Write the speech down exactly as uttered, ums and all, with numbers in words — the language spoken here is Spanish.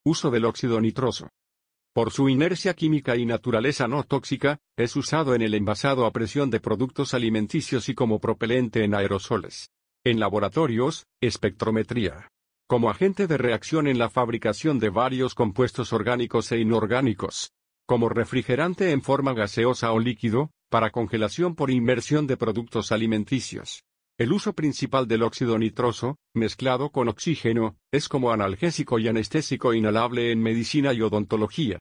Uso del óxido nitroso. Por su inercia química y naturaleza no tóxica, es usado en el envasado a presión de productos alimenticios y como propelente en aerosoles. En laboratorios, espectrometría. Como agente de reacción en la fabricación de varios compuestos orgánicos e inorgánicos. Como refrigerante en forma gaseosa o líquido, para congelación por inmersión de productos alimenticios. El uso principal del óxido nitroso, mezclado con oxígeno, es como analgésico y anestésico inhalable en medicina y odontología.